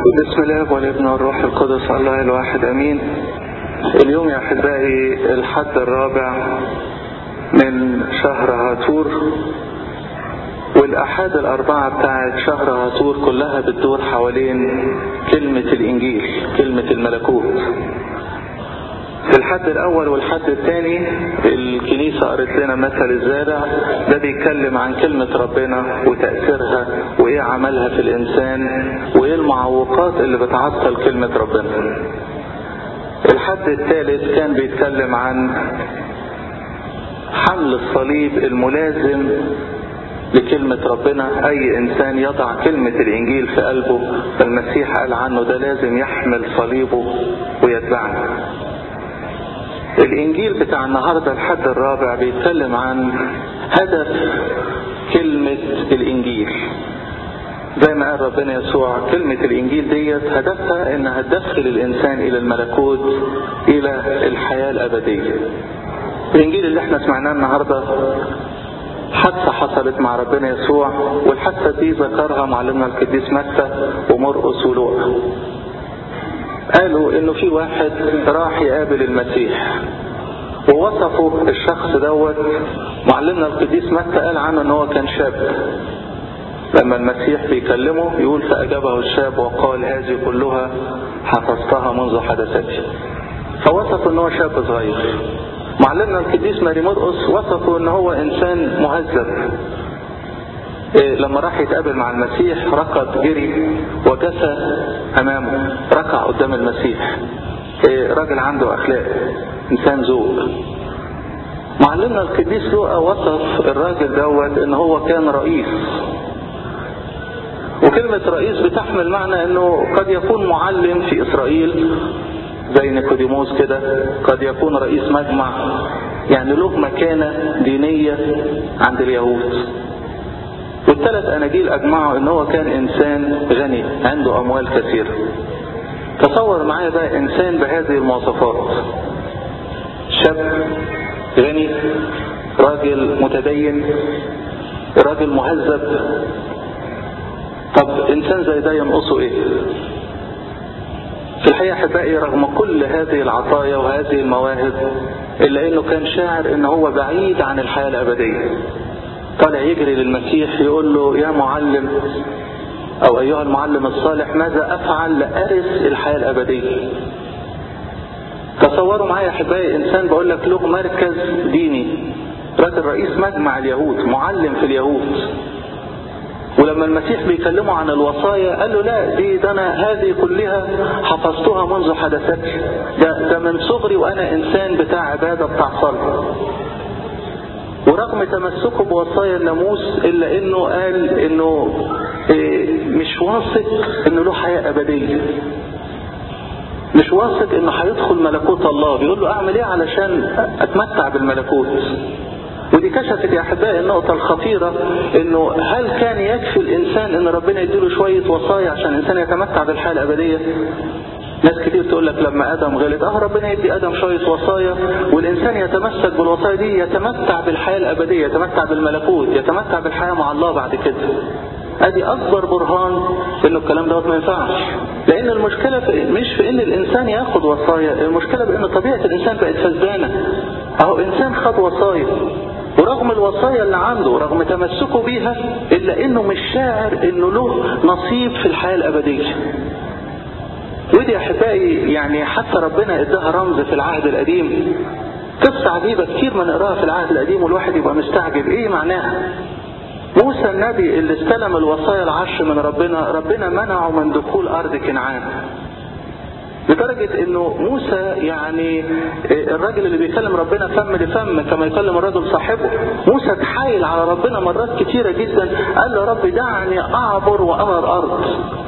بسم الله والابن والروح القدس الله الواحد امين. اليوم يا احبائي الحد الرابع من شهر هاتور، والاحاد الاربعة بتاعت شهر هاتور كلها بتدور حوالين كلمة الانجيل، كلمة الملكوت. في الحد الاول والحد الثاني الكنيسة قرت لنا مثل الزارع، ده بيتكلم عن كلمة ربنا وتأثيرها وايه عملها في الانسان وايه المعوقات اللي بتعطل كلمة ربنا. الحد الثالث كان بيتكلم عن حمل الصليب الملازم لكلمة ربنا. اي انسان يضع كلمة الانجيل في قلبه المسيح قال عنه ده لازم يحمل صليبه ويتبعنا. الانجيل بتاع النهاردة الحد الرابع بيتكلم عن هدف كلمة الانجيل. زي ما قال ربنا يسوع كلمة الانجيل ديت هدفها انها تدخل الانسان الى الملكوت، الى الحياة الابدية. الانجيل اللي احنا سمعناه النهاردة حادثة حصلت مع ربنا يسوع، والحادثة دي ذكرها معلمنا القديس متى ومرقس ولوقا. قالوا انه في واحد راح يقابل المسيح ووصفوا الشخص دوت. معلمنا القديس متى قال عنه ان هو كان شاب. لما المسيح بيكلمه يقول فأجابه الشاب وقال هذه كلها حفظتها منذ حدثتي. فوصفوا ان هو شاب صغير. معلمنا القديس ماري مرقس وصفوا ان هو انسان مهذب. لما راح يتقابل مع المسيح ركض جري وجثى امامه، ركع قدام المسيح. راجل عنده اخلاق، انسان ذوق. معلمنا القديس لوقا وصف الراجل دوت ان هو كان رئيس. وكلمة رئيس بتحمل معنى انه قد يكون معلم في اسرائيل زي نيقوديموس كده، قد يكون رئيس مجمع، يعني له مكانة دينية عند اليهود. والثلاث اناجيل اجمعوا ان هو كان انسان غني عنده اموال كثيرة. تصور معايا بقى انسان بهذه المواصفات، شاب غني، راجل متدين، راجل مهذب. طب انسان زي ده ينقصه ايه؟ في الحقيقة احبائي رغم كل هذه العطايا وهذه المواهب الا انه كان شاعر ان هو بعيد عن الحياة الابدية. طالع يجري للمسيح يقول له يا معلم او ايها المعلم الصالح ماذا افعل لأرث الحياة الابدية؟ تصوروا معايا يا احبائي انسان بقول لك له مركز ديني، راجل رئيس مجمع اليهود، معلم في اليهود. ولما المسيح بيكلمه عن الوصايا قال له لا ده انا هذه كلها حفظتها منذ حدثتي، ده من صغري وانا انسان بتاع عبادة بتاع صلاة. ورغم تمسكه بوصايا الناموس الا انه قال انه مش واثق انه له حياة ابدية، مش واثق انه هيدخل ملكوت الله. بيقول له اعمل ايه علشان اتمتع بالملكوت؟ ودي كشفت يا احبائي النقطة الخطيرة، انه هل كان يكفي الانسان ان ربنا يديله شوية وصايا عشان الانسان يتمتع بالحياة الابدية؟ ناس كتير تقول لك لما ادم غلط ربنا يدي ادم شوية وصايا والانسان يتمسك بالوصايا دي يتمتع بالحياة الابدية، يتمتع بالملكوت، يتمتع بالحياة مع الله بعد كده. ادي اكبر برهان انه الكلام دوت ما ينفعش. لان المشكلة مش في ان الانسان ياخد وصايا، المشكلة بان طبيعة الانسان بقت فسدانة. اهو انسان خد وصايا ورغم الوصايا اللي عنده ورغم تمسكه بيها الا انه مش شاعر انه له نصيب في الحياة الابدية. ودي يا احبائي يعني حتى ربنا اداها رمز في العهد القديم. قصة عجيبة كتير ما نقراها في العهد القديم والواحد يبقى مستعجب ايه معناها. موسى النبي اللي استلم الوصايا العشر من ربنا منعه من دخول ارض كنعان، لدرجة انه موسى يعني الراجل اللي بيكلم ربنا فم لفم كما يكلم الرجل صاحبه. موسى اتحايل على ربنا مرات كتيرة جدا، قال له رب دعني اعبر وامر الارض.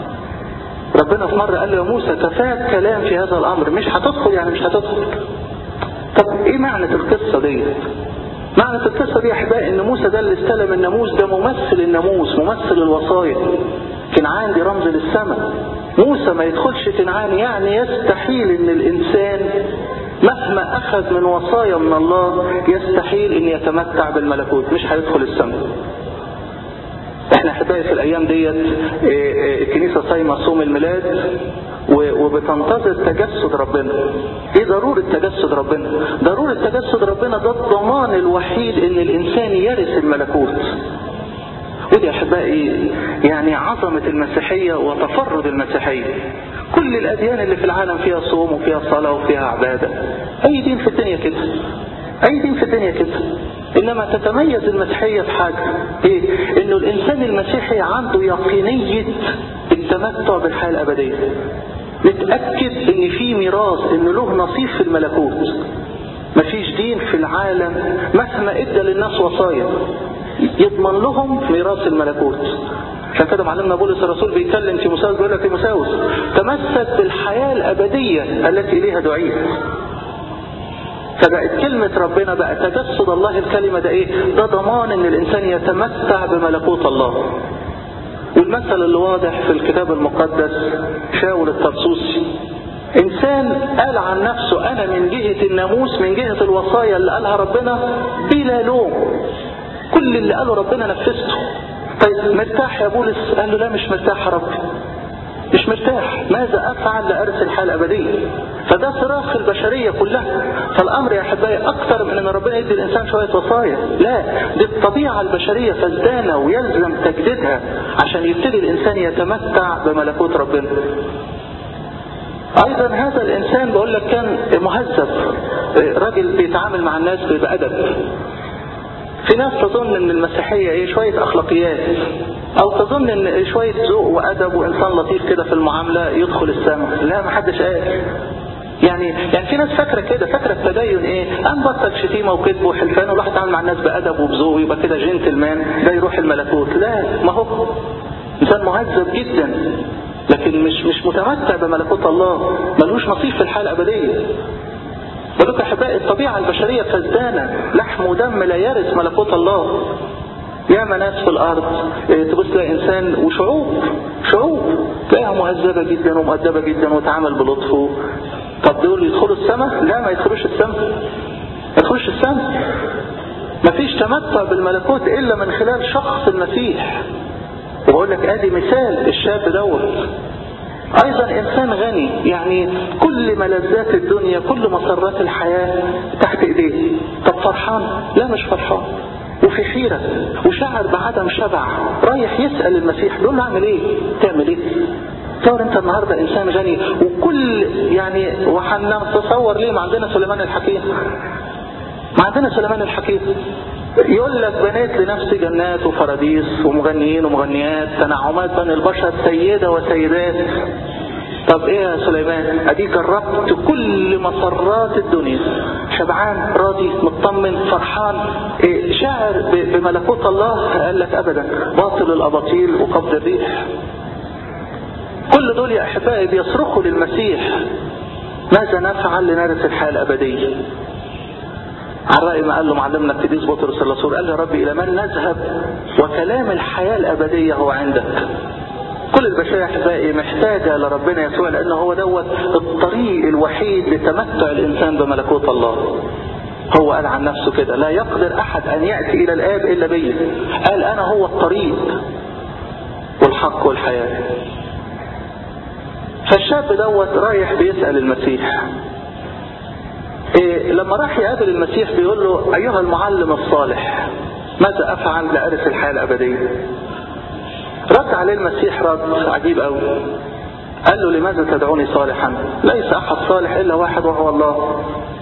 ربنا في مرة قال له يا موسى كفاك كلام في هذا الامر، مش هتدخل يعني مش هتدخل. طب ايه معنى القصة دي؟ معنى القصة دي يا احبائي ان موسى ده اللي استلم الناموس، ده ممثل الناموس، ممثل الوصايا. كنعان دي رمز للسماء. موسى ما يدخلش كنعان يعني يستحيل ان الانسان مهما اخذ من وصايا من الله يستحيل ان يتمتع بالملكوت، مش هيدخل السماء. احنا احبائي في الايام ديت الكنيسة صايمة صوم الميلاد وبتنتظر تجسد ربنا. ايه ضرورة تجسد ربنا؟ ضرورة تجسد ربنا ده الضمان الوحيد ان الانسان يرث الملكوت. ودي احبائي يعني عظمة المسيحية وتفرد المسيحية. كل الاديان اللي في العالم فيها صوم وفيها صلاة وفيها عبادة، اي دين في الدنيا كده، اي دين في الدنيا كده. انما تتميز المسيحية في حاجة، ايه؟ انه الانسان المسيحي عنده يقينية التمتع بالحياة الابدية، متأكد ان في ميراث، ان له نصيب في الملكوت. مفيش دين في العالم مهما ادى للناس وصايا يضمن لهم ميراث الملكوت. عشان كده معلمنا بولس الرسول بيتكلم في تيموثاوس، بيقول لك تيموثاوس تمسك بالحياة الابدية التي اليها دعيت. فبقت كلمة ربنا، بقى تجسد الله الكلمة ده ايه؟ ده ضمان ان الانسان يتمتع بملكوت الله. والمثل اللي واضح في الكتاب المقدس شاول الطرسوسي، انسان قال عن نفسه انا من جهة الناموس، من جهة الوصايا اللي قالها ربنا بلا لوم، كل اللي قاله ربنا نفذته. طيب مرتاح يا بولس؟ قال له لا مش مرتاح يا رب، مش مرتاح. ماذا افعل لارث الحياة الابدية؟ فده صراخ البشرية كلها. فالامر يا احبائي اكثر من ان ربنا يدي الانسان شوية وصايا، لا، دي الطبيعة البشرية فزدانة ويلزم تجديدها عشان يبتدي الانسان يتمتع بملكوت ربنا. ايضا هذا الانسان بقول لك كان مهذب، راجل بيتعامل مع الناس بأدب. في ناس تظن ان المسيحية ايه؟ شوية اخلاقيات، او تظن ان شوية ذوق وادب وانسان لطيف كده في المعاملة يدخل السماء. لا، ما حدش قال. يعني في ناس فاكرة كده، فاكرة التدين ايه؟ بطل شتيمة وكذب وحلفان والواحد يتعامل مع الناس بأدب وبذوق يبقى كده جنتلمان، ده يروح الملكوت. لا، ما هو انسان مهذب جدا لكن مش متمتع بملكوت الله، ملوش نصيب في الحياة الابدية. بلوك احبائي الطبيعة البشرية فزدانة، لحم ودم لا يرث ملكوت الله. ياما ناس في الارض تبص تلاقي انسان وشعوب تلاقيها مهذبة جدا ومؤدبة جدا وتعامل بلطف. طب دول يدخلوا السماء؟ لا، ما يدخلوش السماء، ما يدخلوش السماء. مفيش تمتع بالملكوت الا من خلال شخص المسيح. وبقول لك ادي مثال الشاب دوت. ايضا انسان غني، يعني كل ملذات الدنيا كل مسرات الحياة تحت ايديه. طب فرحان؟ لا مش فرحان، وفي حيرة وشعر بعدم شبع، رايح يسأل المسيح بيقول له اعمل ايه؟ تعمل ايه؟ تصور انت النهاردة انسان غني وكل يعني وحنتصور ليه ما عندنا سليمان الحكيم؟ ما عندنا سليمان الحكيم يقول لك بنيت لنفسي جنات وفراديس ومغنيين ومغنيات، تنعمات بني البشر سيدة وسيدات. طب ايه يا سليمان؟ ادي جربت كل مسرات الدنيا، شبعان راضي مطمن فرحان شاعر بملكوت الله؟ قال لك ابدا، باطل الاباطيل وقبض الريح. كل دول يا احبائي بيصرخوا للمسيح ماذا نفعل لنرث الحياة الابدية؟ على رأي ما قال له معلمنا القديس بطرس الرسول، قال له ربي إلى من نذهب وكلام الحياة الأبدية هو عندك. كل البشرية أحبائي محتاجة لربنا يسوع، لأنه هو دوت الطريق الوحيد لتمتع الإنسان بملكوت الله. هو قال عن نفسه كده لا يقدر أحد أن يأتي إلى الآب إلا بي. قال أنا هو الطريق والحق والحياة. فالشاب دوت رايح بيسأل المسيح. لما راح يقابل المسيح بيقول له أيها المعلم الصالح ماذا أفعل لأرث الحياة الأبدية؟ رد عليه المسيح رد عجيب قوي. قال له لماذا تدعوني صالحا؟ ليس أحد صالح إلا واحد وهو الله.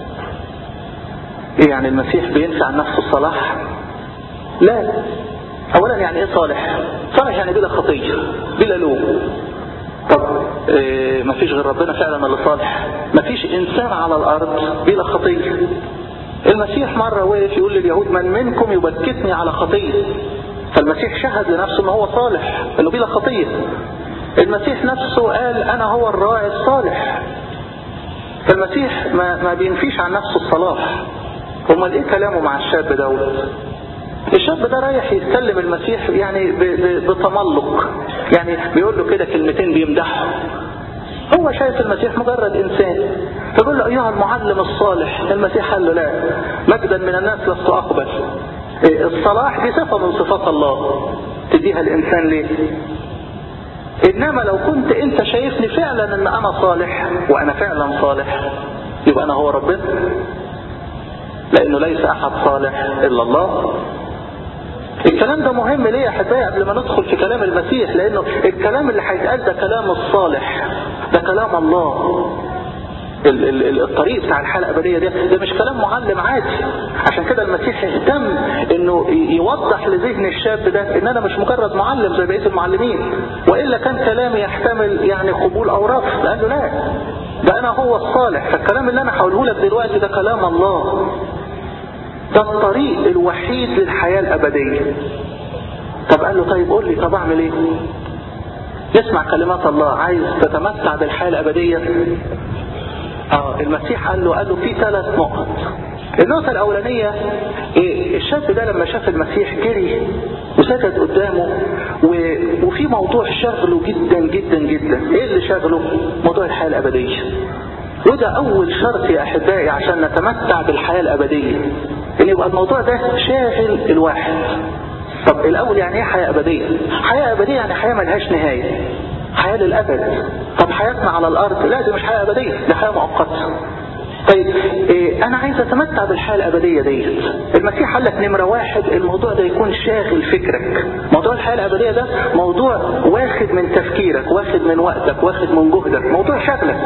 إيه يعني المسيح بينفع عن نفسه الصلاح؟ لا. أولا يعني إيه صالح؟ صالح يعني بلا خطية بلا لوم. طب ما فيش غير ربنا فعلا اللي صالح، ما فيش انسان على الارض بلا خطية. المسيح مرة وقف يقول لليهود من منكم يبكتني على خطية، فالمسيح شهد لنفسه انه هو صالح انه بلا خطية. المسيح نفسه قال انا هو الراعي الصالح، فالمسيح ما بينفيش عن نفسه الصلاح. امال ايه كلامه مع الشاب دوت؟ الشاب ده رايح يتكلم المسيح يعني بتملق، يعني بيقول له كده كلمتين بيمدحه. هو شايف المسيح مجرد انسان، فبيقول له ايها المعلم الصالح. المسيح قال له لا، مجدا من الناس لست اقبل. الصلاح دي صفة من صفات الله، تديها الإنسان ليه؟ إنما لو كنت أنت شايفني فعلا إن أنا صالح وأنا فعلا صالح، يبقى أنا هو ربنا، لأنه ليس أحد صالح إلا الله. الكلام ده مهم ليه يا أحبائي قبل ما ندخل في كلام المسيح؟ لأنه الكلام اللي هيتقال ده كلام الصالح، ده كلام الله. الطريق بتاع الحياة الأبدية ده مش كلام معلم عادي. عشان كده المسيح اهتم انه يوضح لذهن الشاب ده ان انا مش مجرد معلم زي بقية المعلمين، وإلا كان كلامي يحتمل يعني قبول او رفض. قال له لا، ده انا هو الصالح. فالكلام اللي انا هقوله لك دلوقتي ده كلام الله، ده الطريق الوحيد للحياة الأبدية. طب قال له طيب قول لي، طب اعمل ايه؟ يسمع كلمات الله. عايز تتمتع بالحياة الأبدية؟ المسيح قال له في 3 نقط. النقطة الأولانية، الشاب ده لما شاف المسيح جري وسجد قدامه، وفي موضوع شغله جدا جدا جدا. ايه اللي شغله؟ موضوع الحياة الأبدية. وده أول شرط يا أحبائي عشان نتمتع بالحياة الأبدية، إن يبقى الموضوع ده شاغل الواحد. طب الأول يعني إيه حياة أبدية؟ حياة أبدية يعني حياة ملهاش نهاية، حياة للأبد. طب حياتنا على الأرض لا، دي مش حياة أبدية، دي حياة مؤقتة. طيب أنا عايز أتمتع بالحياة الأبدية ديت. المسيح قال لك نمرة 1 الموضوع ده يكون شاغل فكرك. موضوع الحياة الأبدية ده موضوع واخد من تفكيرك، واخد من وقتك، واخد من جهدك، موضوع شغلك.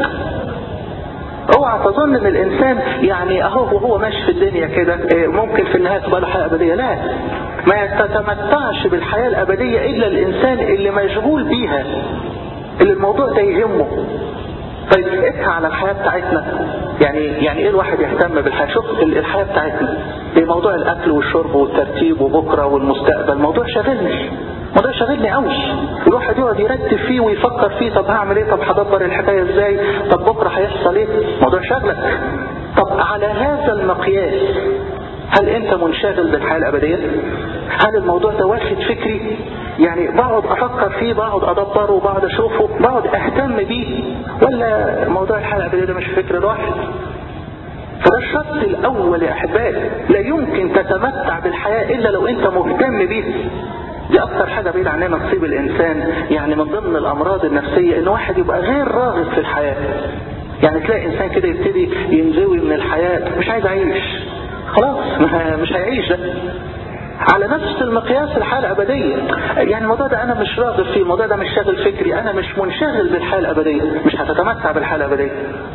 اوعى تظن ان الانسان يعني اهو وهو ماشي في الدنيا كده ممكن في النهايه تبقى له حياه ابديه. لا، ما تتمتعش بالحياه الابديه الا الانسان اللي مشغول بيها، اللي الموضوع ده يهمه. طيب اسعى على الحياه بتاعتنا. يعني ايه الواحد يهتم بالحياه؟ شوف الحياه بتاعتنا، موضوع الاكل والشرب والترتيب وبكره والمستقبل موضوع شاغلني، موضوع شاغلني قوي. الواحد يقعد يرتب فيه ويفكر فيه، طب هعمل ايه، طب هدبر الحكايه ازاي، طب بكره هيحصل ايه. موضوع شاغلك. طب على هذا المقياس هل انت منشغل بالحياه الابديه؟ هل الموضوع ده واخد فكري؟ يعني بقعد افكر فيه، بقعد ادبره، وبقعد اشوفه، بقعد اهتم بيه، ولا موضوع الحياه الابديه ده مش فكر الواحد؟ فده الشرط الاول يا احبائي. لا يمكن تتمتع بالحياه الا لو انت مهتم بيه. دي اكتر حاجة بعيد عننا تصيب الانسان، يعني من ضمن الامراض النفسية ان واحد يبقى غير راغب في الحياة. يعني تلاقي انسان كده يبتدي ينزوي من الحياة، مش عايز اعيش، خلاص مش هيعيش. ده على نفس المقياس الحياة الابدية. يعني الموضوع ده انا مش راغب فيه، الموضوع ده مش شاغل فكري، انا مش منشغل بالحياة الابدية، مش هتتمتع بالحياة الابدية.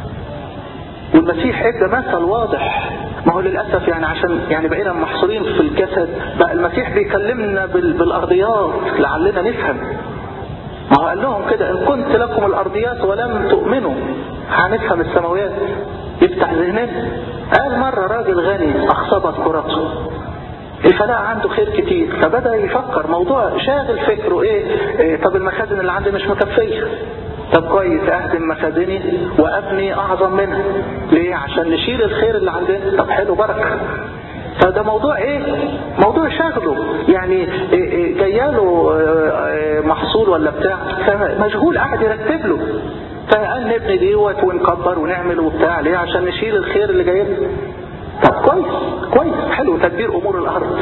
والمسيح ادى مثل واضح. ما هو للأسف يعني عشان يعني بقينا محصورين في الجسد، بقى المسيح بيكلمنا بالأرضيات لعلنا نفهم. ما هو قال لهم كده إن كنت لكم الأرضيات ولم تؤمنوا هنفهم السماويات، يفتح ذهننا. قال مرة راجل غني أخصبت كرته، الفلاح عنده خير كتير، فبدأ يفكر موضوع شاغل فكره إيه طب المخازن اللي عندي مش مكفية، طب كويس اهدم مخازني وابني اعظم منها. ليه؟ عشان نشيل الخير اللي عندنا. طب حلو، بركه. فده موضوع موضوع شاغله. يعني جاياله محصول ولا بتاع، فمشغول قاعد يرتب له. فقال نبني ديوت ونكبر ونعمل وبتاع. ليه؟ عشان نشيل الخير اللي جاي. طب كويس حلو تدبير امور الارض.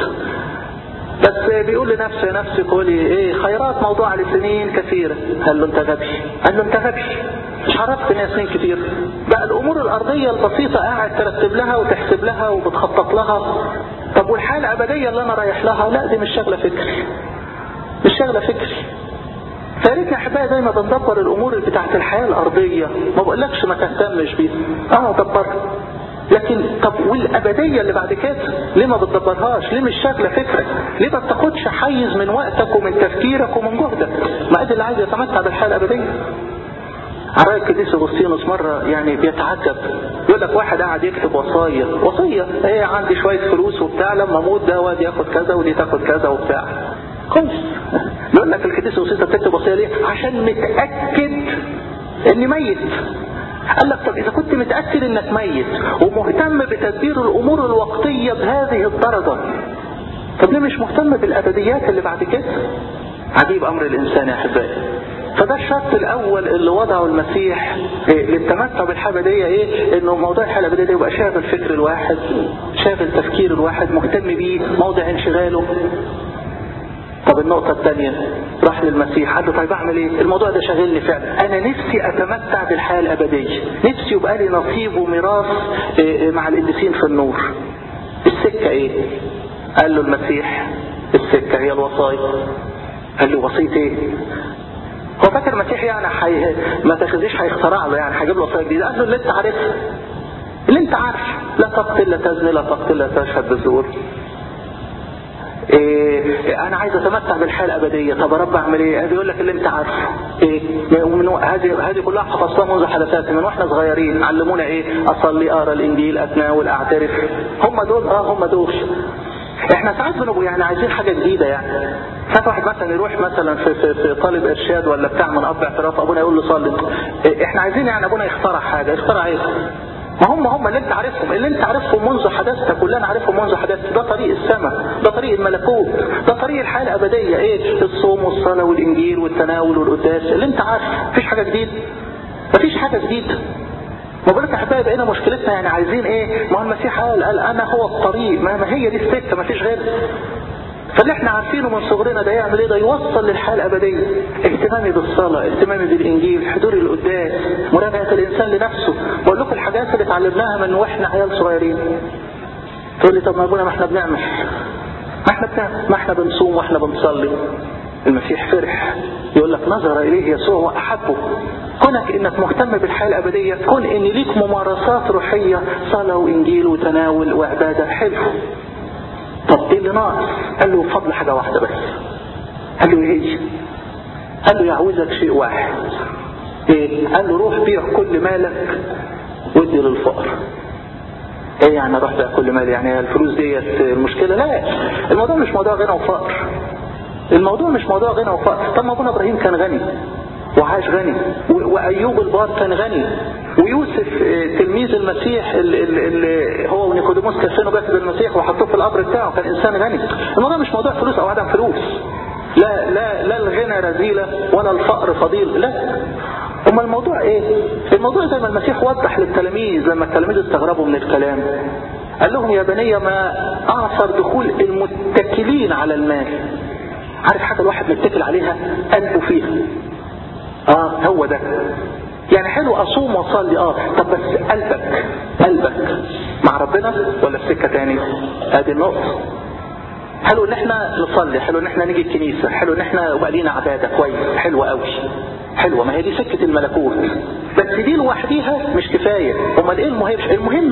بس بيقول لنفسه يا نفسي قولي خيرات موضوعة لسنين كثيرة. قال له انت غبي، مش عرفت ان سنين كثير. بقى الامور الارضية البسيطة قاعد ترتب لها وتحسب لها وبتخطط لها. طب والحالة الابدية اللي انا رايح لها لا، دي مش شغلة فكري. فاريتنا احبائي زي ما بندبر الامور بتاعت الحياة الارضية، ما بقولكش ما تهتمش بيها، دبرها. لكن طب والابديه اللي بعد كده ليه ما بتدبرهاش؟ ليه مش شاغله فكرك؟ ليه ما بتاخدش حيز من وقتك ومن تفكيرك ومن جهدك؟ ما ادي اللي عايز يتمتع بالحياه الابديه. على رأي القديس أغسطينوس مرة يعني بيتعجب، يقول لك واحد قاعد يكتب وصية عندي شوية فلوس وبتاع، لما اموت ده وادي ياخد كذا ودي تاخد كذا وبتاع. خلص. يقول لك القديس أغسطينوس بتكتب وصية ليه؟ عشان متأكد اني ميت. قال لك طب إذا كنت متأكد إنك ميت ومهتم بتدبير الأمور الوقتية بهذه الدرجة، طب ليه مش مهتم بالأبديات اللي بعد كده؟ عجيب أمر الإنسان يا أحبائي. فده الشرط الأول اللي وضعه المسيح للتمتع بالحياة الأبدية، إنه موضوع الحياة الأبدية يبقى شاغل فكر الواحد، شاغل تفكير الواحد، مهتم بيه، موضع انشغاله. طب طب النقطة الثانية، راح للمسيح قال له طيب اعمل ايه؟ الموضوع ده شاغلني فعلا، انا نفسي اتمتع بالحياة الابدية، نفسي يبقى لي نصيب وميراث مع القديسين في النور. السكة ايه؟ قال له المسيح السكة هي الوصايا. قال له وصية ايه؟ هو فاكر المسيح يعني ما تاخذيش هيخترع له يعني هيجيب له وصايا جديدة. قال له اللي انت عارفها، اللي انت عارف، لا تقتل لا تزني لا تقتل لا تشهد بالزور. انا عايز اتمتع بالحياه الابديه. طب يا رب اعمل ايه؟ بيقول لك اللي انت عارفه. هذه كلها حفظتها منذ حدثات من واحنا صغيرين. علمونا ايه؟ اصلي، اقرا الانجيل، اتناول، اعترف. هم دول هم دول. احنا ساعات بنبقى يعني عايزين حاجه جديده يعني. ساعات واحد مثلا يروح مثلا في طالب ارشاد ولا بتاع من اب اعتراف، ابونا يقول له صلي. احنا عايزين يعني ابونا يخترع حاجه. يخترع ايه؟ ما هم اللي انت عارفهم، اللي انت عارفهم منذ حدثتك، كلنا عارفهم منذ حدثتك. ده طريق السماء، ده طريق الملكوت، ده طريق الحياه الابديه. ايه؟ الصوم والصلاه والانجيل والتناول والقداس، اللي انت عارفه. مفيش حاجه جديده، مفيش حاجه جديده. ما بقولك يا احبائي بقينا مشكلتنا يعني عايزين ايه؟ ما هو المسيح قال انا هو الطريق، ما هي دي السكه، مفيش غيرها. فاللي احنا عارفينه من صغرنا ده يعمل ايه؟ ده يوصل للحياه الابديه. اهتمامي بالصلاه، اهتمامي بالانجيل، حضوري القداس، مراجعه الانسان لنفسه. بقول لكم الحاجات اللي اتعلمناها من واحنا عيال صغيرين. تقول لي طب ما ابونا ما احنا بنعمل، ما احنا بنصوم واحنا بنصلي. المسيح فرح، يقول لك نظر اليه يسوع واحبه. كونك انك مهتم بالحياه الابديه، كون ان ليك ممارسات روحيه، صلاه وانجيل وتناول وعباده، حلو. طب ايه اللي ناقص؟ قال له فضل حاجه واحده بس. قال له ايه؟ قال له يعوزك شيء واحد. ايه؟ قال له روح بيع كل مالك وادي للفقر. ايه يعني اروح بيع كل مالي؟ يعني الفلوس ديت المشكله؟ لا، الموضوع مش موضوع غنى وفقر. الموضوع مش موضوع غنى وفقر. طب ما ابونا ابراهيم كان غني وعاش غني، وايوب البار كان غني، ويوسف تلميذ المسيح اللي هو ونيكوديموس كفنوا جسد المسيح وحطوه في القبر بتاعه، كان انسان غني. الموضوع مش موضوع فلوس او عدم فلوس. لا الغنى رذيله ولا الفقر فضيل، لا. اما الموضوع ايه؟ الموضوع زي ما المسيح وضح للتلاميذ لما التلاميذ استغربوا من الكلام، قال لهم يا بني ما اعصر دخول المتكلين على المال. عارف حاجه الواحد متكل عليها قلبه فيها؟ هو ده. يعني حلو اصوم واصلي، طب بس قلبك مع ربنا ولا في سكه تاني؟ ادي النقطه. حلو ان احنا نصلي، حلو ان احنا نيجي الكنيسه، حلو ان احنا يبقى لينا عباده كويس، حلوه قوي، حلوه. ما هي دي سكه الملكوت، بس دي لوحديها مش كفايه. امال ايه المهم؟ المهم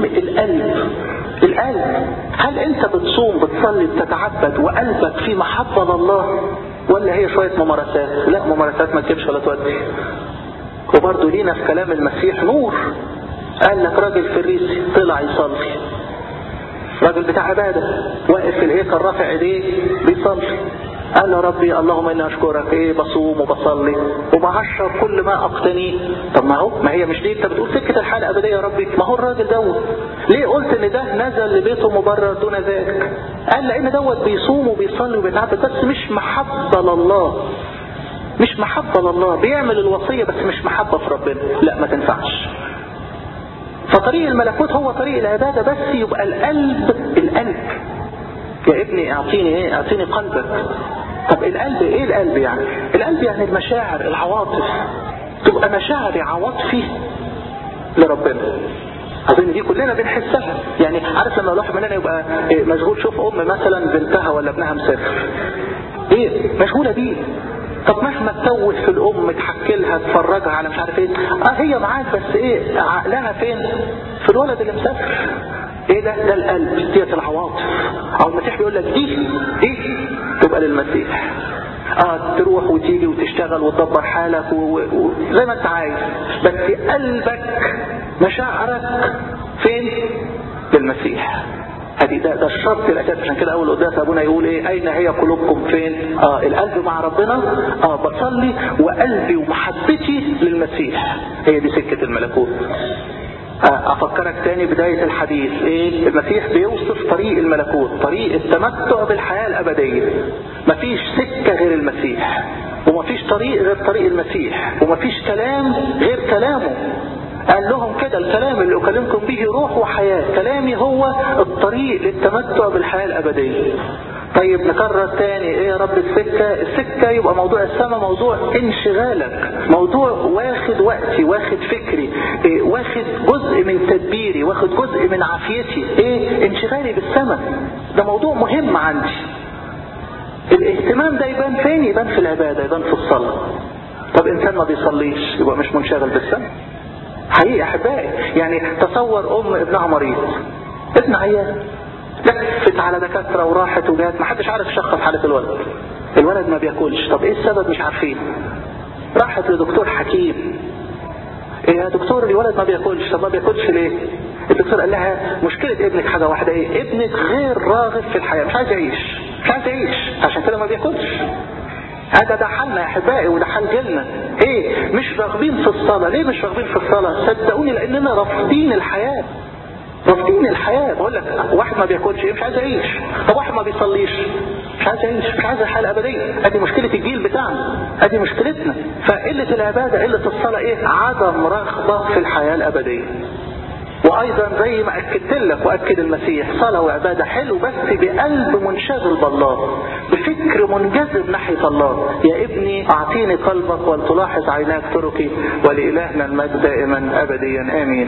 القلب. هل انت بتصوم بتصلي بتتعبد وقلبك في محبه لله، ولا هي شويه ممارسات؟ لا، ممارسات ما تجيبش ولا تودي. وبرضه لينا في كلام المسيح نور. قال لك راجل فريسي طلع يصلي، راجل بتاع عباده واقف في الهيكل رافع ايديه بيصلي. قال له ربي اللهم اني اشكرك، بصوم وبصلي وبعشر كل ما اقتنيه. طب ما هي مش دي انت بتقول سكه الحياه الابديه يا ربي؟ ما هو الراجل دوت ليه قلت ان ده نزل لبيته مبرر دون ذلك؟ قال لان دوت بيصوم وبيصلي وبيتعبد بس مش محبه لله، مش محبه لله. بيعمل الوصيه بس مش محبه في ربنا، لا ما تنفعش. فطريق الملكوت هو طريق العباده، بس يبقى القلب يا ابني اعطيني قلبك. طب القلب ايه؟ القلب يعني المشاعر، العواطف. تبقى مشاعري عواطفي لربنا. اظن دي كلنا بنحسها. يعني عارف لما الواحد مننا يبقى مشغول، شوف ام مثلا بنتها ولا ابنها مسافر، مشغوله بيه. طب مهما تتوه في الام، تحكي لها، تفرجها على مش عارف هي معاك، بس عقلها فين؟ في الولد اللي مسافر. ده القلب، ديت العواطف. او المسيح بيقول لك دي تبقى للمسيح. تروح وتيجي وتشتغل وتدبر حالك زي ما انت عايز، بس قلبك مشاعرك فين؟ للمسيح. ده الشرط الاساسي. عشان كده اول قداس ابونا يقول اين هي قلوبكم؟ فين؟ القلب مع ربنا. بصلي وقلبي ومحبتي للمسيح، هي دي سكه الملكوت. افكرك تاني بداية الحديث، المسيح بيوصف طريق الملكوت، طريق التمتع بالحياة الابدية. مفيش سكة غير المسيح، ومفيش طريق غير طريق المسيح، ومفيش كلام غير كلامه. قال لهم كده الكلام اللي اكلمكم به روح وحياة، كلامي هو الطريق للتمتع بالحياة الابدية. طيب نكرر تاني، ايه يا رب السكة يبقى موضوع السماء موضوع انشغالك، موضوع واخد وقتي، واخد فكري، واخد جزء من تدبيري، واخد جزء من عافيتي، ايه انشغالي بالسماء. ده موضوع مهم عندي. الاهتمام ده يبان فين؟ يبان في العبادة، يبان في الصلاة. طب انسان ما بيصليش يبقى مش منشغل بالسماء حقيقة احبائي. يعني تصور ام ابنها مريض، ابن عيان، لفت على دكاترة وراحت وجات، ما حدش عارف يشخص حالة الولد ما بياكلش. طب ايه السبب؟ مش عارفين. راحت لدكتور حكيم، ايه يا دكتور الولد ما بياكلش. طب ما بياكلش ليه؟ الدكتور قال لها مشكلة ابنك حاجة واحدة، ايه؟ ابنك غير راغب في الحياة، مش عايز يعيش، مش عايز يعيش، عشان كده ما بياكلش. هذا ده حالنا يا احبائي، وده حال جيلنا. ايه؟ مش راغبين في الصلاة. ليه مش راغبين في الصلاة؟ صدقوني لاننا رافضين الحياة، رافضين الحياة. بقول لك واحد ما بياكلش ايه؟ مش عايز يعيش. طب واحد ما بيصليش مش عايز يعيش، مش عايز الحياة الابدية. ادي مشكلة الجيل بتاعنا، ادي مشكلتنا. فقلة العبادة، قلة الصلاة، ايه؟ عدم رغبة في الحياة الابدية. وايضا زي ما اكدت لك واكد المسيح، صلاة وعبادة حلو بس بقلب منشغل بالله، بفكر منجذب ناحية الله. يا ابني اعطيني قلبك ولتلاحظ عيناك طرقي، ولإلهنا المجد دائما ابديا امين.